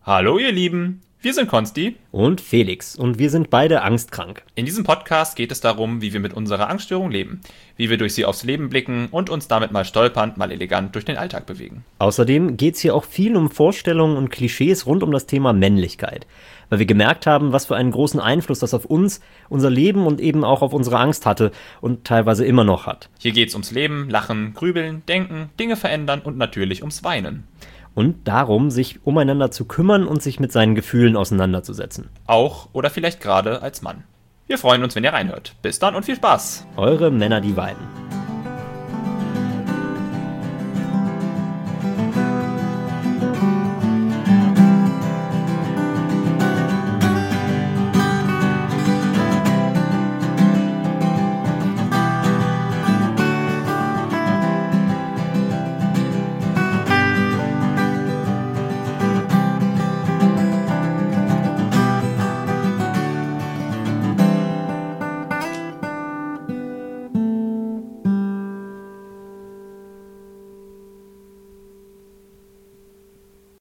Hallo ihr Lieben, wir sind Konsti und Felix und wir sind beide angstkrank. In diesem Podcast geht es darum, wie wir mit unserer Angststörung leben, wie wir durch sie aufs Leben blicken und uns damit mal stolpernd, mal elegant durch den Alltag bewegen. Außerdem geht es hier auch viel um Vorstellungen und Klischees rund um das Thema Männlichkeit, weil wir gemerkt haben, was für einen großen Einfluss das auf uns, unser Leben und eben auch auf unsere Angst hatte und teilweise immer noch hat. Hier geht's ums Leben, Lachen, Grübeln, Denken, Dinge verändern und natürlich ums Weinen. Und darum, sich umeinander zu kümmern und sich mit seinen Gefühlen auseinanderzusetzen. Auch oder vielleicht gerade als Mann. Wir freuen uns, wenn ihr reinhört. Bis dann und viel Spaß. Eure Männer, die weinen.